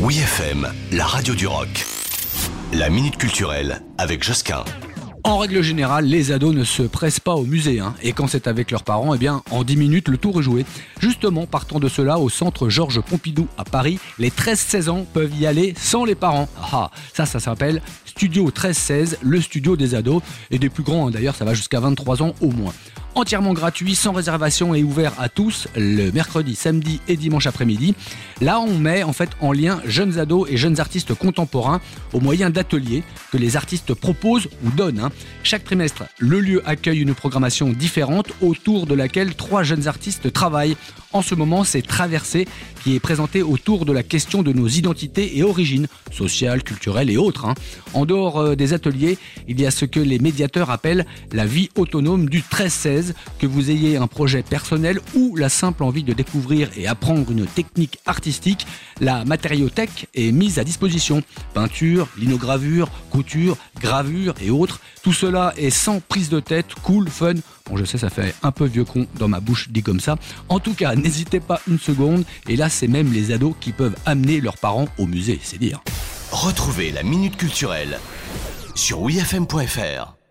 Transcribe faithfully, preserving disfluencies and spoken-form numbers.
Oui F M, la radio du rock. La minute culturelle avec Josquin. En règle générale, les ados ne se pressent pas au musée, hein. Et quand c'est avec leurs parents, eh bien, en dix minutes, le tour est joué. Justement, partant de cela, au centre Georges Pompidou à Paris, les treize seize ans peuvent y aller sans les parents. Ah, ça, ça s'appelle Studio treize seize, le studio des ados, et des plus grands, hein. D'ailleurs, ça va jusqu'à vingt-trois ans au moins. Entièrement gratuit, sans réservation et ouvert à tous, le mercredi, samedi et dimanche après-midi. Là, on met en fait en lien jeunes ados et jeunes artistes contemporains au moyen d'ateliers que les artistes proposent ou donnent. Hein. Chaque trimestre, le lieu accueille une programmation différente autour de laquelle trois jeunes artistes travaillent. En ce moment, c'est Traversée qui est présenté autour de la question de nos identités et origines, sociales, culturelles et autres. Hein. En dehors euh, des ateliers, il y a ce que les médiateurs appellent la vie autonome du treize seize. Que vous ayez un projet personnel ou la simple envie de découvrir et apprendre une technique artistique, la matériothèque est mise à disposition. Peinture, linogravure, couture, gravure et autres. Tout cela est sans prise de tête, cool, fun. Bon, je sais, ça fait un peu vieux con dans ma bouche dit comme ça. En tout cas, n'hésitez pas une seconde. Et là, c'est même les ados qui peuvent amener leurs parents au musée, c'est dire. Retrouvez la minute culturelle sur oui f m point f r.